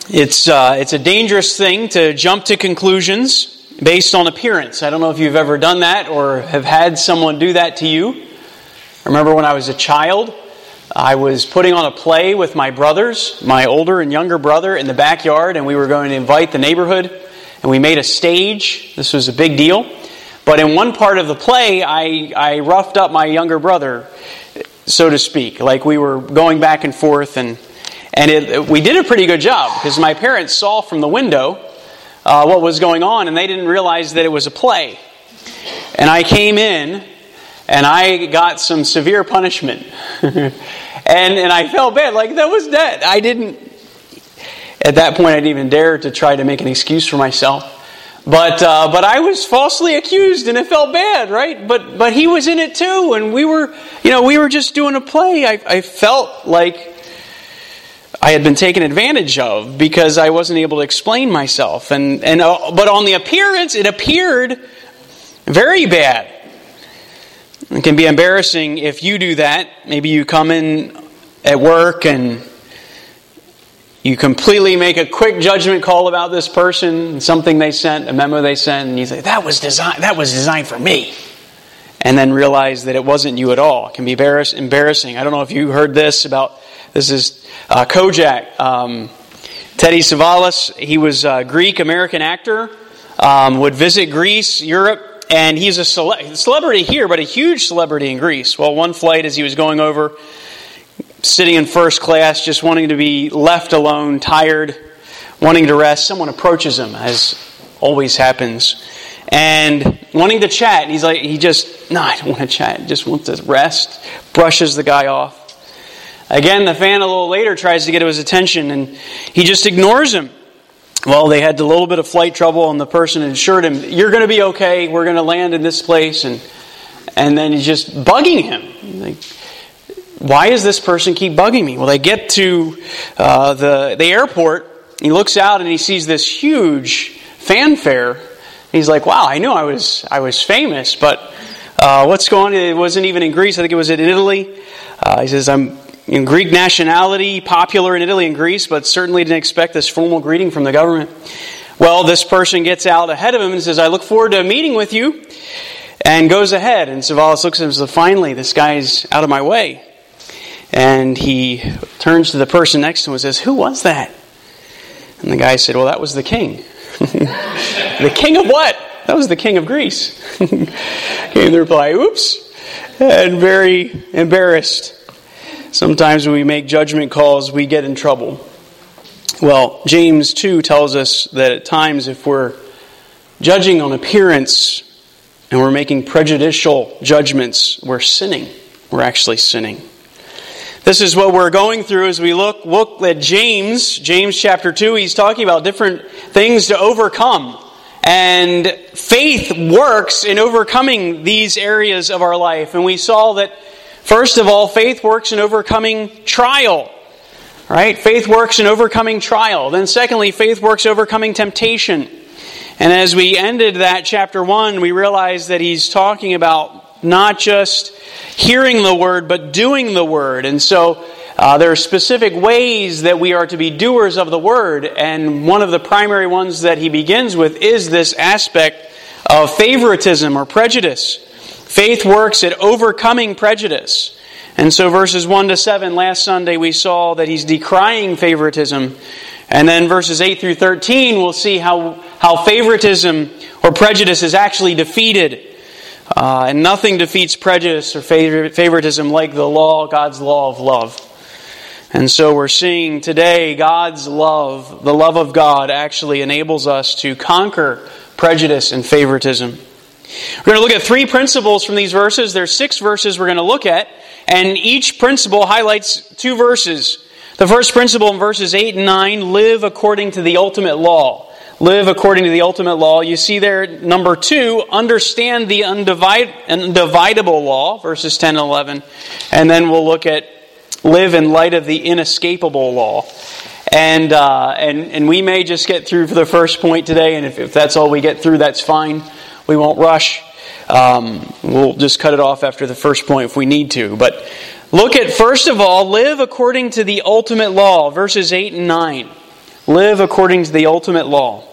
It's a dangerous thing to jump to conclusions based on appearance. I don't know if you've ever done that or have had someone do that to you. I remember when I was a child, I was putting on a play with my brothers, my older and younger brother, in the backyard, and we were going to invite the neighborhood, and we made a stage. This was a big deal. But in one part of the play, I roughed up my younger brother, so to speak. Like we were going back and forth, and we did a pretty good job, because my parents saw from the window what was going on, and they didn't realize that it was a play. And I came in, and I got some severe punishment. and I felt bad, like that was that. At that point, I didn't even dare to try to make an excuse for myself. But I was falsely accused, and it felt bad, right? But he was in it too, and we were just doing a play. I felt like I had been taken advantage of because I wasn't able to explain myself, but on the appearance, it appeared very bad. It can be embarrassing if you do that. Maybe you come in at work and you completely make a quick judgment call about this person, something they sent, a memo they sent, and you say, that was designed for me. And then realize that it wasn't you at all. It can be embarrassing. I don't know if you heard this is Kojak. Teddy Savalas, he was a Greek-American actor, would visit Greece, Europe, and he's a celebrity here, but a huge celebrity in Greece. Well, one flight as he was going over, sitting in first class, just wanting to be left alone, tired, wanting to rest, someone approaches him, as always happens, and wanting to chat. And he's like, I don't want to chat, just want to rest, brushes the guy off. Again, the fan a little later tries to get his attention, and he just ignores him. Well, they had a little bit of flight trouble, and the person assured him, you're going to be okay, we're going to land in this place, and then he's just bugging him. Like, why does this person keep bugging me? Well, they get to the airport, he looks out and he sees this huge fanfare. He's like, wow, I knew I was famous, but what's going on? It wasn't even in Greece, I think it was in Italy. He says, I'm in Greek nationality, popular in Italy and Greece, but certainly didn't expect this formal greeting from the government. Well, this person gets out ahead of him and says, I look forward to meeting with you, and goes ahead. And Savalas looks at him and says, finally, this guy's out of my way. And he turns to the person next to him and says, who was that? And the guy said, well, that was the king. The king of what? That was the king of Greece. Came the reply, oops, and very embarrassed. Sometimes when we make judgment calls, we get in trouble. Well, James 2 tells us that at times if we're judging on appearance and we're making prejudicial judgments, we're sinning. We're actually sinning. This is what we're going through as we look at James chapter 2. He's talking about different things to overcome. And faith works in overcoming these areas of our life. And we saw that, first of all, faith works in overcoming trial. Right? Faith works in overcoming trial. Then secondly, faith works overcoming temptation. And as we ended that chapter 1, we realized that he's talking about not just hearing the word, but doing the word. And so there are specific ways that we are to be doers of the word. And one of the primary ones that he begins with is this aspect of favoritism or prejudice. Faith works at overcoming prejudice. And so verses 1 to 7, last Sunday we saw that he's decrying favoritism. And then verses 8 through 13, we'll see how favoritism or prejudice is actually defeated. And nothing defeats prejudice or favoritism like the law, God's law of love. And so we're seeing today God's love, the love of God, actually enables us to conquer prejudice and favoritism. We're going to look at 3 principles from these verses. There's 6 verses we're going to look at, and each principle highlights 2 verses. The first principle in verses 8 and 9, live according to the ultimate law. Live according to the ultimate law. You see there, number 2, understand the undividable law, verses 10 and 11. And then we'll look at live in light of the inescapable law. And we may just get through for the first point today, and if that's all we get through, that's fine. We won't rush. We'll just cut it off after the first point if we need to. But look at, first of all, live according to the ultimate law, verses 8 and 9. Live according to the ultimate law.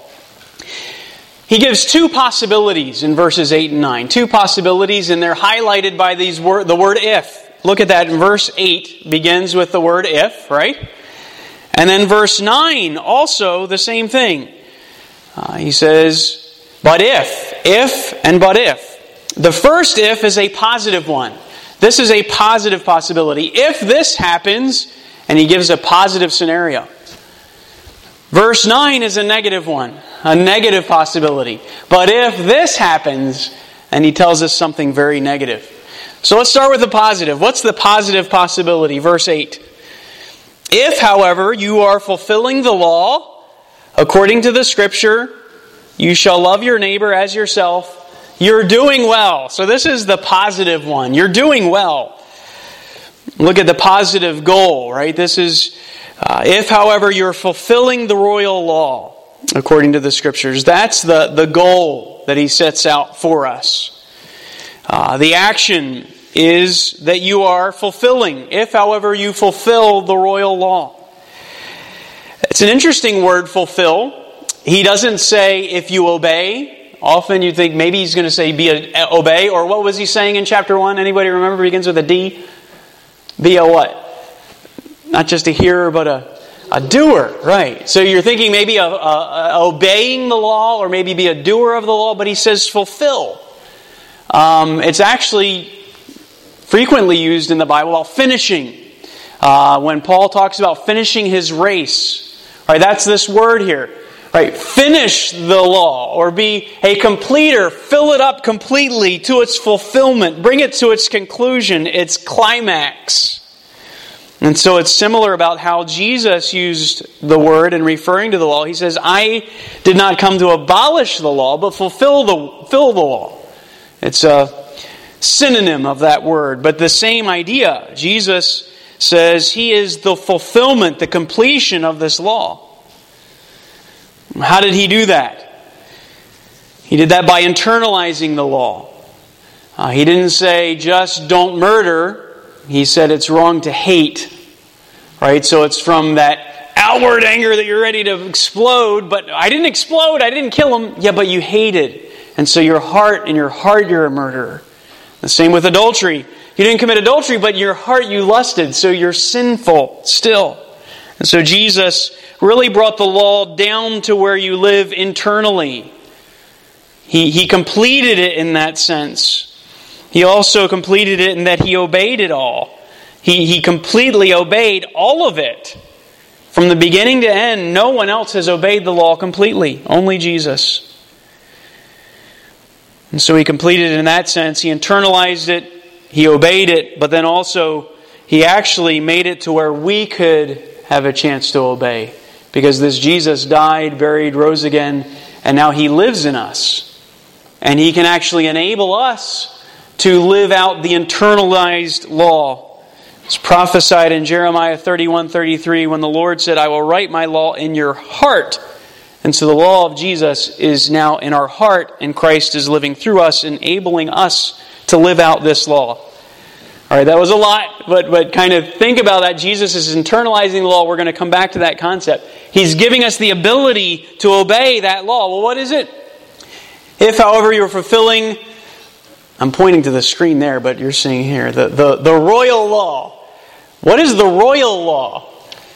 He gives two possibilities in verses 8 and 9. Two possibilities, and they're highlighted by the word if. Look at that in verse 8. Begins with the word if, right? And then verse 9, also the same thing. He says, but if, and but if. The first if is a positive one. This is a positive possibility. If this happens, and he gives a positive scenario. Verse 9 is a negative one, a negative possibility. But if this happens, and he tells us something very negative. So let's start with the positive. What's the positive possibility? Verse 8. If, however, you are fulfilling the law, according to the Scripture, you shall love your neighbor as yourself, you're doing well. So this is the positive one. You're doing well. Look at the positive goal, right? This is, if, however, you're fulfilling the royal law, according to the Scriptures. That's the goal that he sets out for us. The action is that you are fulfilling. If, however, you fulfill the royal law. It's an interesting word, fulfill. He doesn't say if you obey. Often you think maybe he's going to say obey, or what was he saying in chapter 1? Anybody remember? Begins with a D. Be a what? Not just a hearer, but a doer, right? So you're thinking maybe obeying the law, or maybe be a doer of the law, but he says fulfill. It's actually frequently used in the Bible while finishing. When Paul talks about finishing his race, right? That's this word here. Right, finish the law, or be a completer, fill it up completely to its fulfillment, bring it to its conclusion, its climax. And so it's similar about how Jesus used the word in referring to the law. He says, I did not come to abolish the law, but fulfill the law. It's a synonym of that word, but the same idea. Jesus says He is the fulfillment, the completion of this law. How did He do that? He did that by internalizing the law. He didn't say, just don't murder. He said it's wrong to hate. Right? So it's from that outward anger that you're ready to explode. But I didn't explode. I didn't kill him. Yeah, but you hated. And so in your heart, you're a murderer. The same with adultery. You didn't commit adultery, but in your heart you lusted. So you're sinful still. And so Jesus really brought the law down to where you live internally. He completed it in that sense. He also completed it in that He obeyed it all. He completely obeyed all of it. From the beginning to end, no one else has obeyed the law completely. Only Jesus. And so He completed it in that sense. He internalized it. He obeyed it. But then also, He actually made it to where we could have a chance to obey. Because this Jesus died, buried, rose again, and now He lives in us. And He can actually enable us to live out the internalized law. It's prophesied in Jeremiah 31:33 when the Lord said, I will write my law in your heart. And so the law of Jesus is now in our heart, and Christ is living through us, enabling us to live out this law. All right, that was a lot, but kind of think about that. Jesus is internalizing the law. We're going to come back to that concept. He's giving us the ability to obey that law. Well, what is it? If, however, you're fulfilling, I'm pointing to the screen there, but you're seeing here, the royal law. What is the royal law?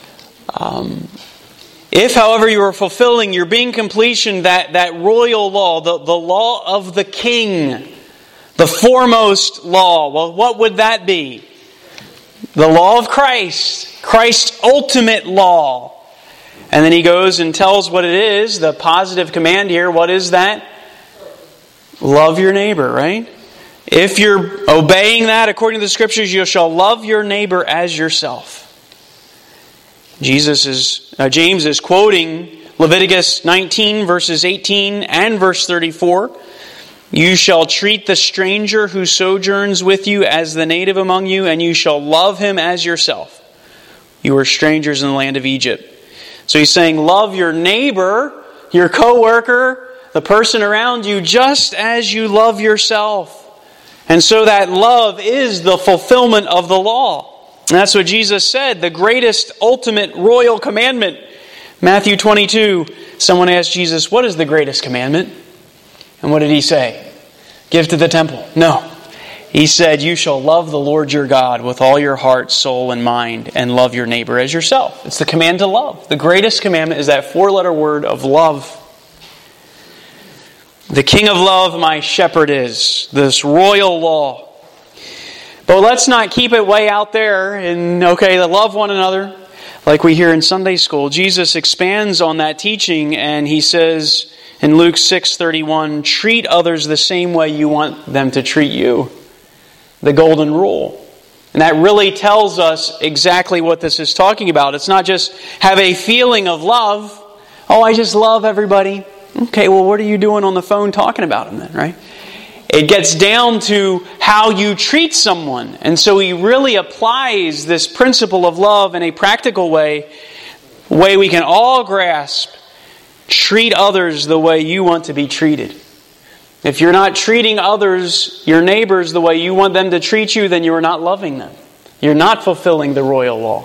If, however, you are fulfilling, you're being completion, that royal law, the law of the king, the foremost law. Well, what would that be? The law of Christ. Christ's ultimate law. And then he goes and tells what it is, the positive command here. What is that? Love your neighbor, right? If you're obeying that according to the Scriptures, you shall love your neighbor as yourself. James is quoting Leviticus 19, verses 18 and verse 34. You shall treat the stranger who sojourns with you as the native among you, and you shall love him as yourself. You were strangers in the land of Egypt. So he's saying, love your neighbor, your co-worker, the person around you, just as you love yourself. And so that love is the fulfillment of the law. And that's what Jesus said, the greatest, ultimate, royal commandment. Matthew 22, someone asked Jesus, what is the greatest commandment? And what did he say? Give to the temple. No. He said, you shall love the Lord your God with all your heart, soul, and mind, and love your neighbor as yourself. It's the command to love. The greatest commandment is that four-letter word of love. The King of love, my shepherd is. This royal law. But let's not keep it way out there and, to love one another. Like we hear in Sunday school, Jesus expands on that teaching and he says in Luke 6:31, treat others the same way you want them to treat you. The golden rule. And that really tells us exactly what this is talking about. It's not just have a feeling of love. Oh, I just love everybody. Okay, well, what are you doing on the phone talking about them then, right? It gets down to how you treat someone. And so he really applies this principle of love in a practical way we can all grasp. Treat others the way you want to be treated. If you're not treating others, your neighbors, the way you want them to treat you, then you are not loving them. You're not fulfilling the royal law.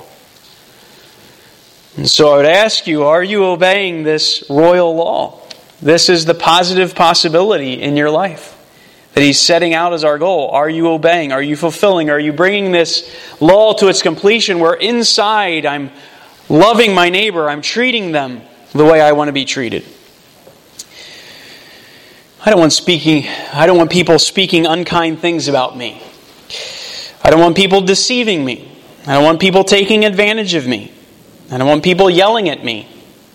And so I would ask you, are you obeying this royal law? This is the positive possibility in your life that He's setting out as our goal. Are you obeying? Are you fulfilling? Are you bringing this law to its completion where inside I'm loving my neighbor, I'm treating them the way I want to be treated? I don't want people speaking unkind things about me. I don't want people deceiving me. I don't want people taking advantage of me. I don't want people yelling at me.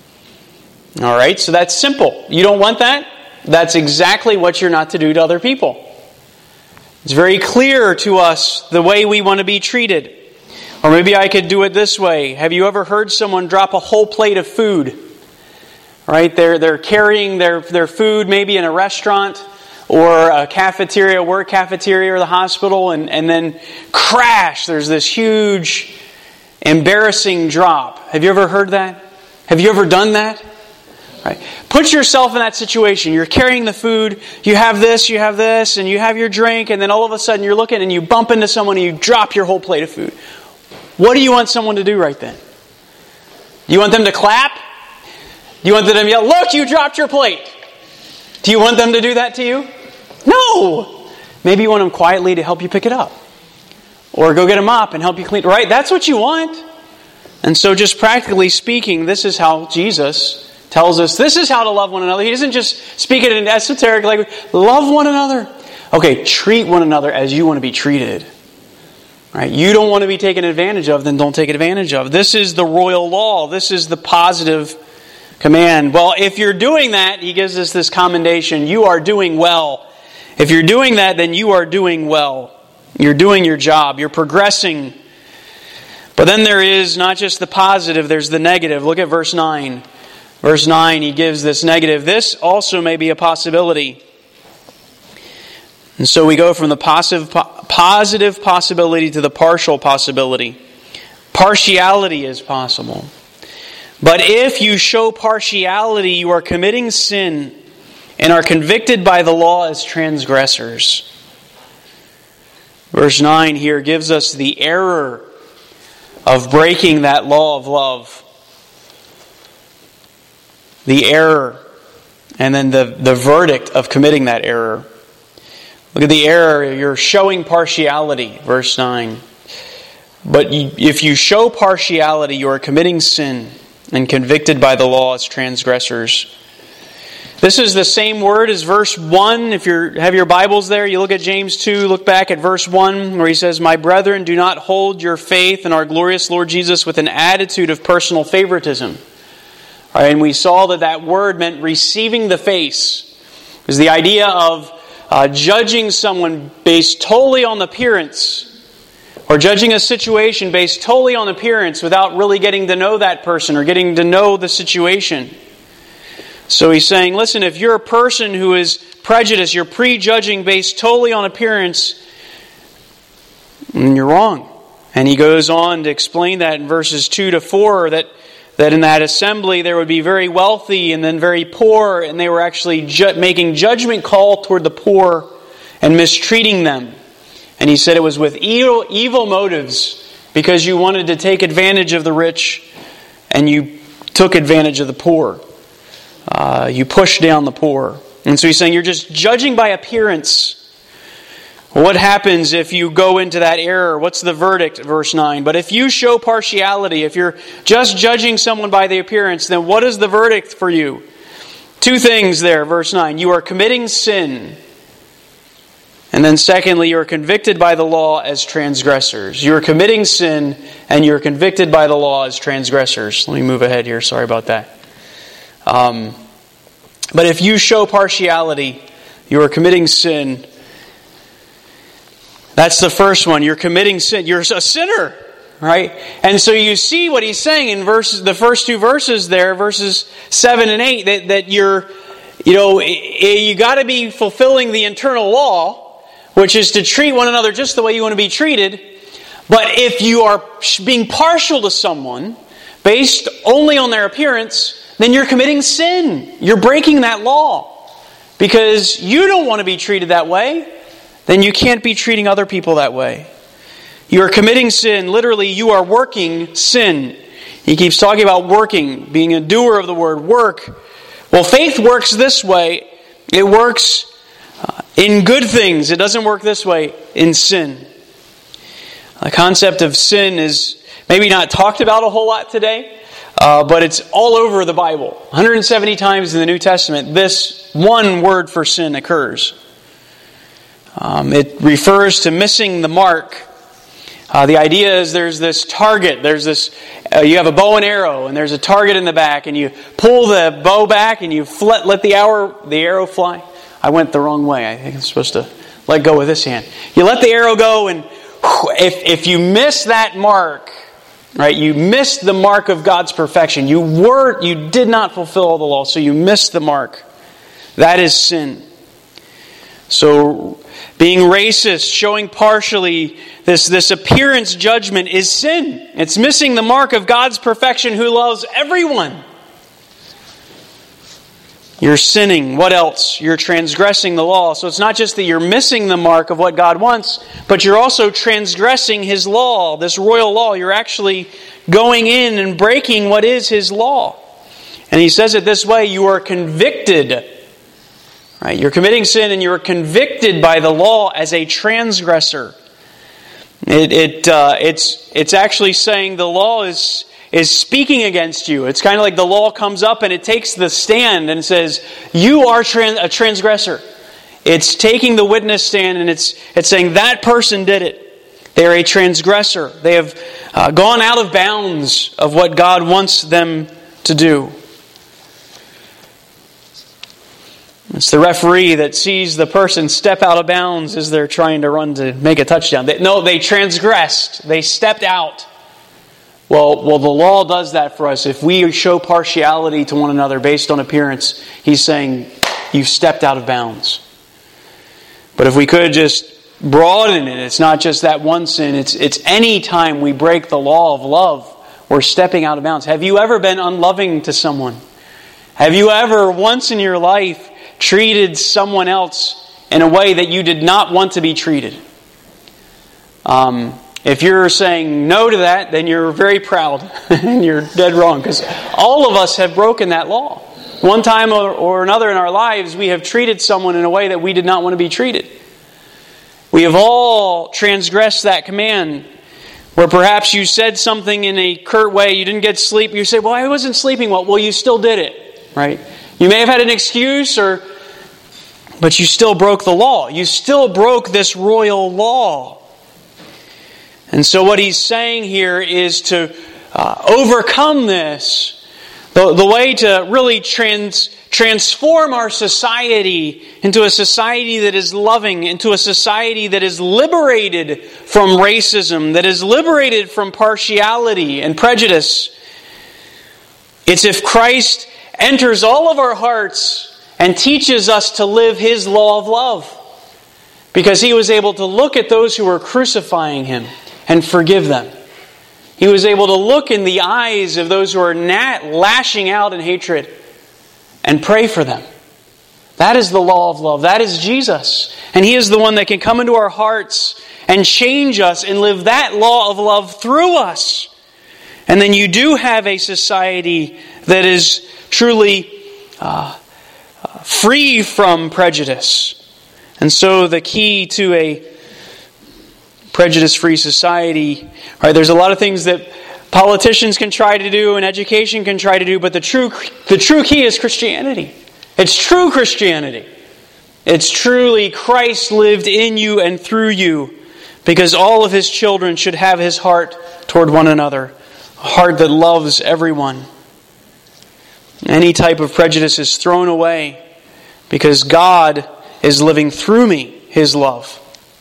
All right, so that's simple. You don't want that? That's exactly what you're not to do to other people. It's very clear to us the way we want to be treated. Or maybe I could do it this way. Have you ever heard someone drop a whole plate of food? Right? They're carrying their food maybe in a restaurant or a cafeteria, work cafeteria or the hospital, and then crash, there's this huge, embarrassing drop. Have you ever heard that? Have you ever done that? Right. Put yourself in that situation. You're carrying the food, you have this, and you have your drink, and then all of a sudden you're looking and you bump into someone and you drop your whole plate of food. What do you want someone to do right then? Do you want them to clap? Do you want them to yell, look, you dropped your plate? Do you want them to do that to you? No! Maybe you want them quietly to help you pick it up. Or go get a mop and help you clean it. Right? That's what you want. And so just practically speaking, this is how Jesus tells us this is how to love one another. He doesn't just speak it in esoteric language. Love one another. Okay, treat one another as you want to be treated. Right? You don't want to be taken advantage of, then don't take advantage of. This is the royal law. This is the positive command. Well, if you're doing that, he gives us this commendation. You are doing well. If you're doing that, then you are doing well. You're doing your job. You're progressing. But then there is not just the positive, there's the negative. Look at verse 9. Verse 9, he gives this negative. This also may be a possibility. And so we go from the positive possibility to the partial possibility. Partiality is possible. But if you show partiality, you are committing sin and are convicted by the law as transgressors. Verse 9 here gives us the error of breaking that law of love. The error, and then the verdict of committing that error. Look at the error. You're showing partiality, verse 9. But if you show partiality, you are committing sin and convicted by the law as transgressors. This is the same word as verse 1. If you have your Bibles there, you look at James 2, look back at verse 1 where he says, my brethren, do not hold your faith in our glorious Lord Jesus with an attitude of personal favoritism. All right, and we saw that word meant receiving the face. It was the idea of judging someone based totally on appearance, or judging a situation based totally on appearance without really getting to know that person or getting to know the situation. So he's saying, listen, if you're a person who is prejudiced, you're prejudging based totally on appearance, then you're wrong. And he goes on to explain that in verses 2 to 4, that in that assembly there would be very wealthy and then very poor, and they were actually making judgment call toward the poor and mistreating them. And he said it was with evil motives, because you wanted to take advantage of the rich and you took advantage of the poor. You pushed down the poor. And so he's saying you're just judging by appearance. What happens if you go into that error? What's the verdict? Verse 9. But if you show partiality, if you're just judging someone by the appearance, then what is the verdict for you? Two things there, verse 9. You are committing sin. And then secondly, you are convicted by the law as transgressors. You are committing sin and you're convicted by the law as transgressors. Let me move ahead here. Sorry about that. But if you show partiality, you are committing sin. That's the first one. You're committing sin. You're a sinner, right? And so you see what he's saying in the first two verses there, verses 7 and 8, that you got to be fulfilling the internal law, which is to treat one another just the way you want to be treated. But if you are being partial to someone based only on their appearance, then you're committing sin. You're breaking that law. Because you don't want to be treated that way, then you can't be treating other people that way. You are committing sin. Literally, you are working sin. He keeps talking about working, being a doer of the word work. Well, faith works this way. It works in good things. It doesn't work this way in sin. The concept of sin is maybe not talked about a whole lot today, but it's all over the Bible. 170 times in the New Testament, this one word for sin occurs. It refers to missing the mark. The idea is there's this target. There's this. You have a bow and arrow, and there's a target in the back, and you pull the bow back, and you let the arrow fly. I went the wrong way. I think I'm supposed to let go with this hand. You let the arrow go, and if you miss that mark, right? You missed the mark of God's perfection. You did not fulfill all the law, so you missed the mark. That is sin. So, being racist, showing partially, this appearance judgment is sin. It's missing the mark of God's perfection who loves everyone. You're sinning. What else? You're transgressing the law. So it's not just that you're missing the mark of what God wants, but you're also transgressing His law, this royal law. You're actually going in and breaking what is His law. And he says it this way, you are convicted. Right? You're committing sin and you're convicted by the law as a transgressor. It's actually saying the law is speaking against you. It's kind of like the law comes up and it takes the stand and says, you are a transgressor. It's taking the witness stand and it's saying that person did it. They're a transgressor. They have gone out of bounds of what God wants them to do. It's the referee that sees the person step out of bounds as they're trying to run to make a touchdown. They transgressed. They stepped out. Well, the law does that for us. If we show partiality to one another based on appearance, he's saying, you've stepped out of bounds. But if we could just broaden it, it's not just that one sin. It's any time we break the law of love, we're stepping out of bounds. Have you ever been unloving to someone? Have you ever, once in your life, treated someone else in a way that you did not want to be treated? If you're saying no to that, then you're very proud and you're dead wrong, because all of us have broken that law. One time or another in our lives, we have treated someone in a way that we did not want to be treated. We have all transgressed that command, where perhaps you said something in a curt way, you didn't get sleep, you say, well, I wasn't sleeping well. Well, you still did it, right? You may have had an excuse, but you still broke the law. You still broke this royal law. And so what he's saying here is to overcome this. The way to really transform our society into a society that is loving, into a society that is liberated from racism, that is liberated from partiality and prejudice. It's if Christ enters all of our hearts and teaches us to live His law of love. Because He was able to look at those who were crucifying Him and forgive them. He was able to look in the eyes of those who are lashing out in hatred and pray for them. That is the law of love. That is Jesus. And He is the one that can come into our hearts and change us and live that law of love through us. And then you do have a society that is truly free from prejudice. And so the key to a prejudice-free society, right? There's a lot of things that politicians can try to do and education can try to do, but the true key is Christianity. It's true Christianity. It's truly Christ lived in you and through you, because all of His children should have His heart toward one another, a heart that loves everyone. Any type of prejudice is thrown away because God is living through me His love.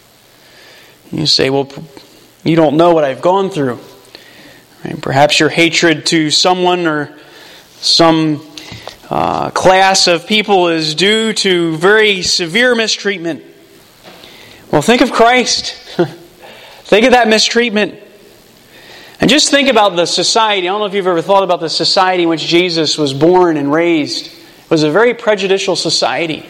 You say, well, you don't know what I've gone through. Right? Perhaps your hatred to someone or some class of people is due to very severe mistreatment. Well, think of Christ. Think of that mistreatment. And just think about the society. I don't know if you've ever thought about the society in which Jesus was born and raised. It was a very prejudicial society.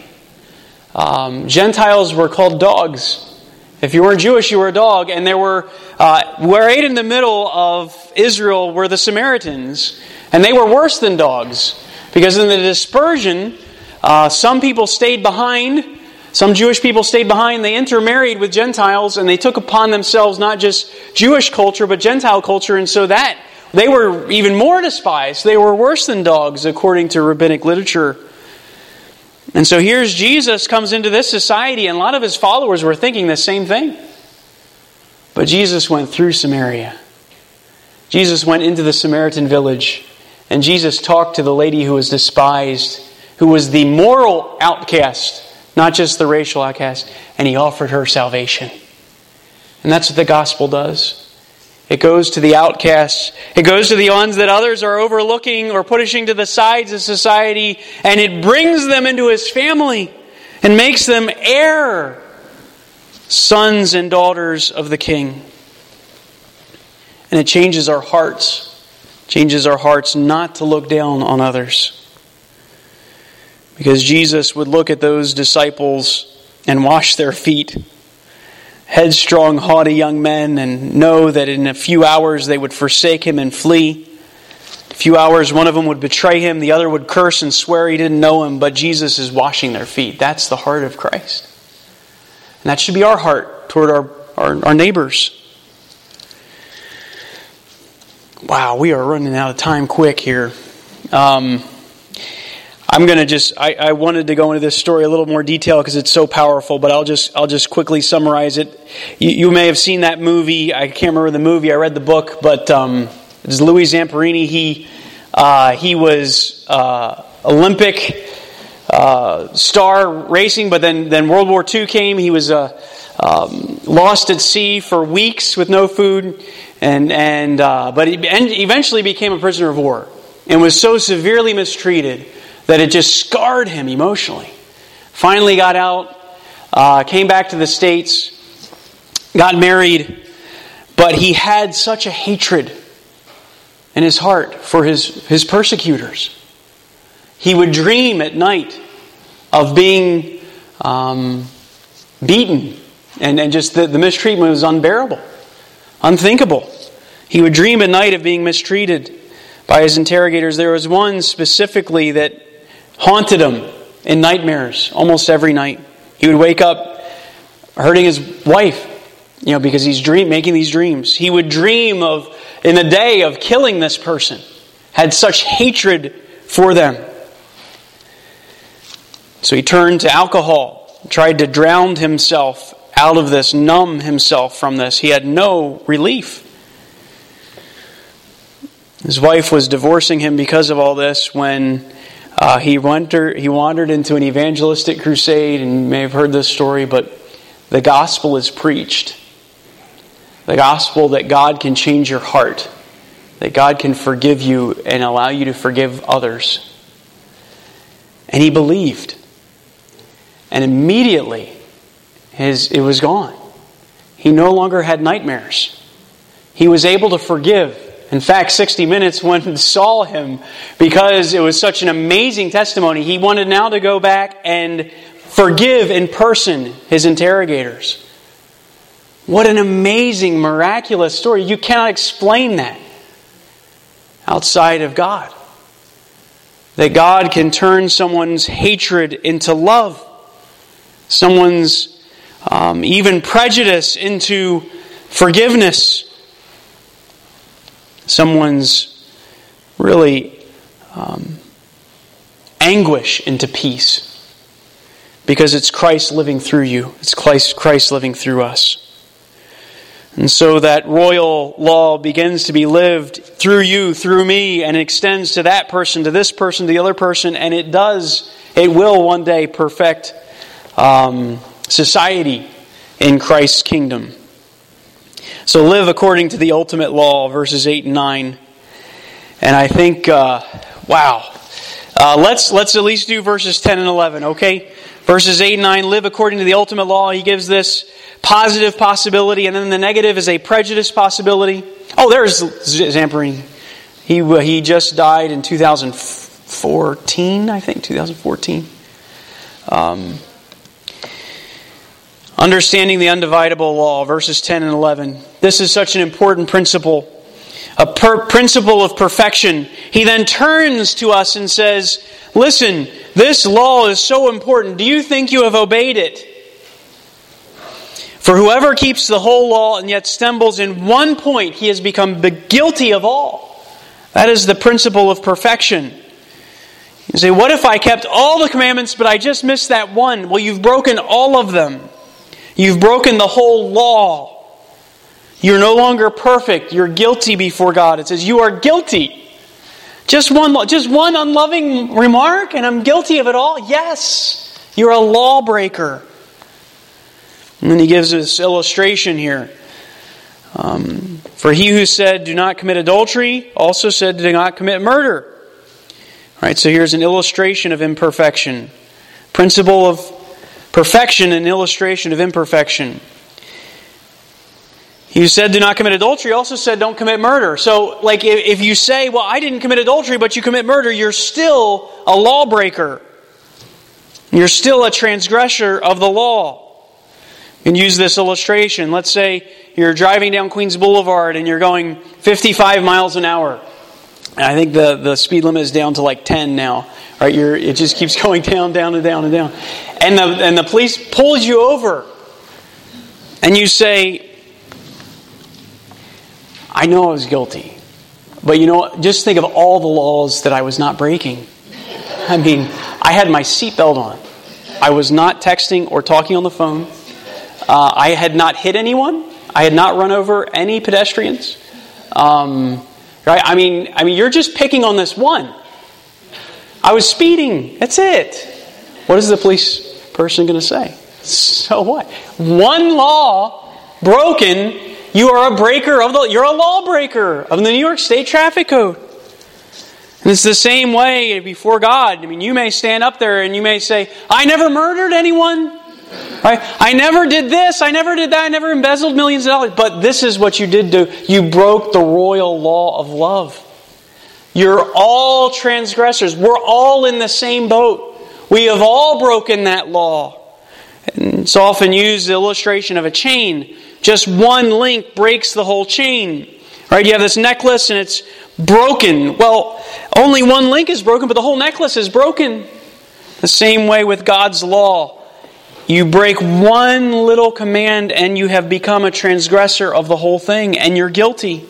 Gentiles were called dogs. If you weren't Jewish, you were a dog. And there were, right in the middle of Israel were the Samaritans. And they were worse than dogs. Because in the dispersion, some people stayed behind. Some Jewish people stayed behind. They intermarried with Gentiles. And they took upon themselves not just Jewish culture, but Gentile culture. And so that they were even more despised. They were worse than dogs, according to rabbinic literature. And so here's Jesus comes into this society, and a lot of His followers were thinking the same thing. But Jesus went through Samaria. Jesus went into the Samaritan village, and Jesus talked to the lady who was despised, who was the moral outcast, not just the racial outcast, and He offered her salvation. And that's what the gospel does. It goes to the outcasts. It goes to the ones that others are overlooking or pushing to the sides of society, and it brings them into His family and makes them heir sons and daughters of the King. And it changes our hearts. Changes our hearts not to look down on others. Because Jesus would look at those disciples and wash their feet. Headstrong, haughty young men, and know that in a few hours they would forsake Him and flee. A few hours, one of them would betray Him, the other would curse and swear he didn't know Him, but Jesus is washing their feet. That's the heart of Christ. And that should be our heart toward our neighbors. Wow, we are running out of time quick here. I'm going to I wanted to go into this story a little more detail because it's so powerful, but I'll just quickly summarize it. You may have seen that movie. I can't remember the movie. I read the book, but it's Louis Zamperini. He was Olympic star racing, but then World War II came. He was lost at sea for weeks with no food, but he eventually became a prisoner of war and was so severely mistreated that it just scarred him emotionally. Finally got out, came back to the States, got married, but he had such a hatred in his heart for his persecutors. He would dream at night of being beaten, and just the mistreatment was unbearable, unthinkable. He would dream at night of being mistreated by his interrogators. There was one specifically that haunted him in nightmares almost every night. He would wake up hurting his wife, because he's making these dreams. He would dream of, in the day, of killing this person. Had such hatred for them. So he turned to alcohol, tried to drown himself out of this, numb himself from this. He had no relief. His wife was divorcing him because of all this when he wandered into an evangelistic crusade, and you may have heard this story, but the gospel is preached. The gospel that God can change your heart, that God can forgive you and allow you to forgive others. And he believed. And immediately, it was gone. He no longer had nightmares. He was able to forgive. In fact, 60 Minutes went and saw him because it was such an amazing testimony. He wanted now to go back and forgive in person his interrogators. What an amazing, miraculous story. You cannot explain that outside of God. That God can turn someone's hatred into love. Someone's even prejudice into forgiveness. Someone's really anguish into peace. Because it's Christ living through you. It's Christ living through us. And so that royal law begins to be lived through you, through me, and extends to that person, to this person, to the other person, and it will one day perfect society in Christ's kingdom. So live according to the ultimate law, verses 8 and 9. And I think, let's at least do verses 10 and 11, okay? Verses 8 and 9, live according to the ultimate law. He gives this positive possibility, and then the negative is a prejudice possibility. Oh, there's Zamperini. He just died in 2014, I think, 2014. Understanding the undividable law, verses 10 and 11. This is such an important principle. A principle of perfection. He then turns to us and says, listen, this law is so important. Do you think you have obeyed it? For whoever keeps the whole law and yet stumbles in one point, he has become guilty of all. That is the principle of perfection. You say, what if I kept all the commandments, but I just missed that one? Well, you've broken all of them. You've broken the whole law. You're no longer perfect. You're guilty before God. It says you are guilty. Just one unloving remark and I'm guilty of it all? Yes. You're a lawbreaker. And then he gives this illustration here. For he who said, do not commit adultery, also said, do not commit murder. All right, so here's an illustration of imperfection. Principle of perfection and illustration of imperfection. He who said, do not commit adultery, also said, don't commit murder. So, if you say, well, I didn't commit adultery, but you commit murder, you're still a lawbreaker. You're still a transgressor of the law. You can use this illustration. Let's say you're driving down Queens Boulevard and you're going 55 miles an hour. And I think the speed limit is down to 10 now. Right? It just keeps going down and down and down. And the police pulls you over. And you say, I know I was guilty. But just think of all the laws that I was not breaking. I mean, I had my seatbelt on. I was not texting or talking on the phone. I had not hit anyone. I had not run over any pedestrians. Right? I mean, you're just picking on this one. I was speeding. That's it. What is the police person going to say? So what? One law broken. You are a breaker you're a lawbreaker of the New York State Traffic Code. And it's the same way before God. I mean, you may stand up there and you may say, I never murdered anyone. Right? I never did this. I never did that. I never embezzled millions of dollars. But this is what you did do. You broke the royal law of love. You're all transgressors. We're all in the same boat. We have all broken that law. And it's often used the illustration of a chain. Just one link breaks the whole chain. Right? You have this necklace and it's broken. Well, only one link is broken, but the whole necklace is broken. The same way with God's law. You break one little command and you have become a transgressor of the whole thing, and you're guilty.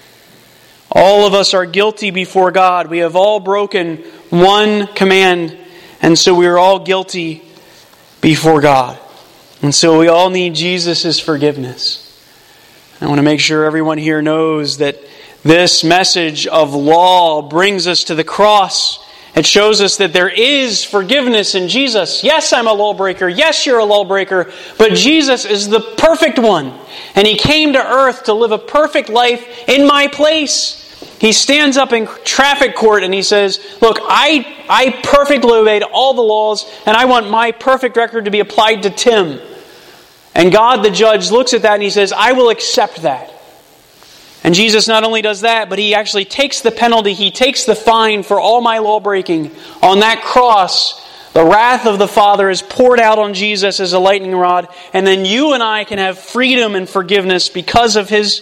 All of us are guilty before God. We have all broken one command, and so we are all guilty before God. And so we all need Jesus' forgiveness. I want to make sure everyone here knows that this message of law brings us to the cross. It shows us that there is forgiveness in Jesus. Yes, I'm a lawbreaker. Yes, you're a lawbreaker. But Jesus is the perfect one. And He came to earth to live a perfect life in my place. He stands up in traffic court and He says, look, I perfectly obeyed all the laws, and I want my perfect record to be applied to Tim. And God, the judge, looks at that and He says, I will accept that. And Jesus not only does that, but He actually takes the penalty, He takes the fine for all my law breaking. On that cross, the wrath of the Father is poured out on Jesus as a lightning rod, and then you and I can have freedom and forgiveness because of His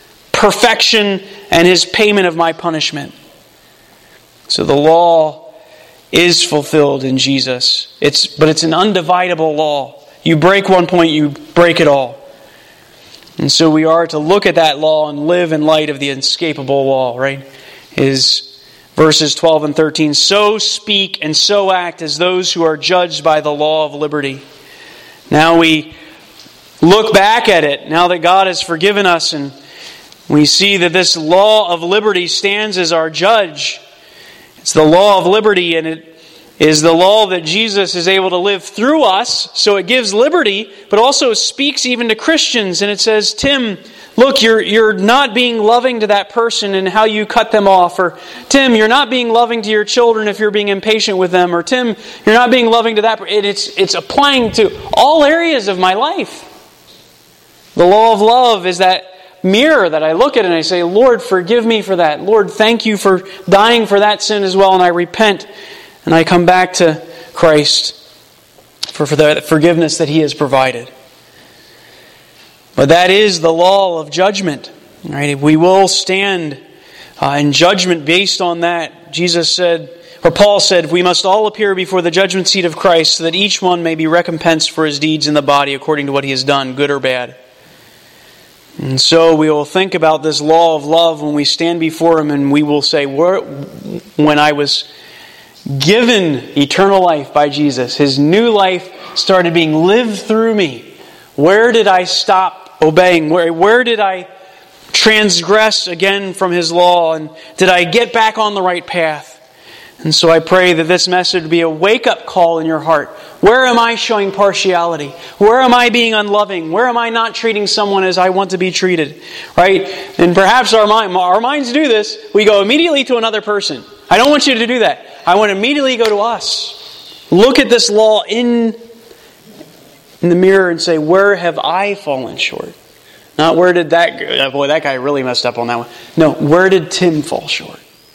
perfection and His payment of my punishment. So the law is fulfilled in Jesus. But it's an undividable law. You break one point, you break it all. And so we are to look at that law and live in light of the inescapable law, right? Is verses 12 and 13. So speak and so act as those who are judged by the law of liberty. Now we look back at it, now that God has forgiven us, and we see that this law of liberty stands as our judge. It's the law of liberty, and it is the law that Jesus is able to live through us. So it gives liberty, but also speaks even to Christians. And it says, Tim, look, you're not being loving to that person and how you cut them off. Or, Tim, you're not being loving to your children if you're being impatient with them. Or, Tim, you're not being loving to that. It's applying to all areas of my life. The law of love is that mirror that I look at and I say, Lord, forgive me for that. Lord, thank you for dying for that sin as well. And I repent and I come back to Christ for the forgiveness that He has provided. But that is the law of judgment. Right? We will stand in judgment based on that. Jesus said, or Paul said, we must all appear before the judgment seat of Christ so that each one may be recompensed for his deeds in the body according to what he has done, good or bad. And so we will think about this law of love when we stand before Him, and we will say, when I was given eternal life by Jesus, His new life started being lived through me, where did I stop obeying? Where did I transgress again from His law? And did I get back on the right path? And so I pray that this message would be a wake-up call in your heart. Where am I showing partiality? Where am I being unloving? Where am I not treating someone as I want to be treated? Right? And perhaps our minds do this. We go immediately to another person. I don't want you to do that. I want to immediately go to us. Look at this law in the mirror and say, where have I fallen short? Not where did that guy really messed up on that one. No, where did Tim fall short?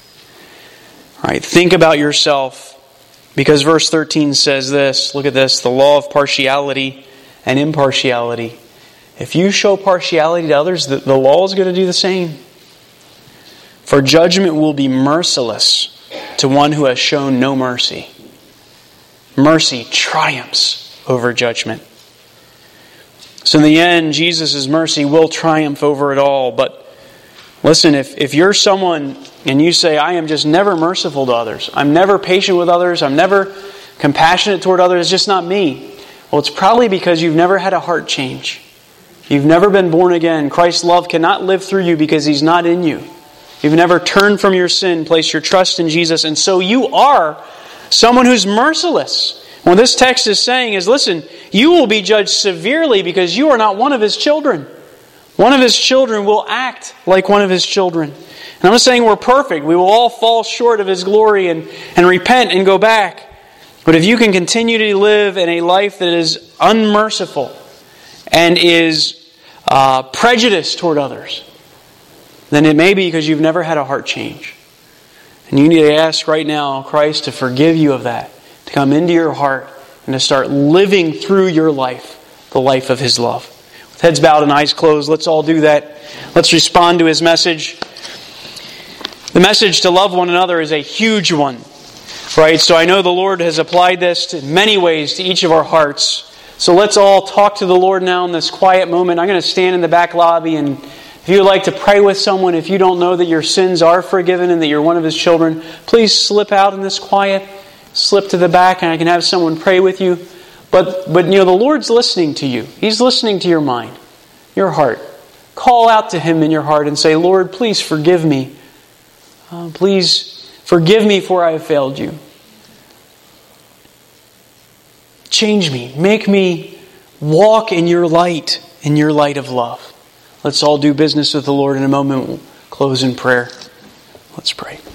All right, think about yourself, because verse 13 says this. Look at this, the law of partiality and impartiality. If you show partiality to others, the law is going to do the same. For judgment will be merciless to one who has shown no mercy. Mercy triumphs over judgment. So in the end, Jesus' mercy will triumph over it all. But listen, if you're someone and you say, I am just never merciful to others, I'm never patient with others, I'm never compassionate toward others, it's just not me. Well, it's probably because you've never had a heart change. You've never been born again. Christ's love cannot live through you because He's not in you. You've never turned from your sin, placed your trust in Jesus, and so you are someone who's merciless. What this text is saying is, listen, you will be judged severely because you are not one of His children. One of His children will act like one of His children. And I'm not saying we're perfect. We will all fall short of His glory and repent and go back. But if you can continue to live in a life that is unmerciful and is prejudiced toward others, then it may be because you've never had a heart change. And you need to ask right now Christ to forgive you of that, to come into your heart and to start living through your life, the life of His love. With heads bowed and eyes closed, let's all do that. Let's respond to His message. The message to love one another is a huge one. Right? So I know the Lord has applied this in many ways to each of our hearts. So let's all talk to the Lord now in this quiet moment. I'm going to stand in the back lobby, and if you would like to pray with someone, if you don't know that your sins are forgiven and that you're one of His children, please slip out in this quiet, slip to the back, and I can have someone pray with you. But the Lord's listening to you. He's listening to your mind, your heart. Call out to Him in your heart and say, Lord, please forgive me. Please forgive me for I have failed you. Change me. Make me walk in your light of love. Let's all do business with the Lord in a moment. We'll close in prayer. Let's pray.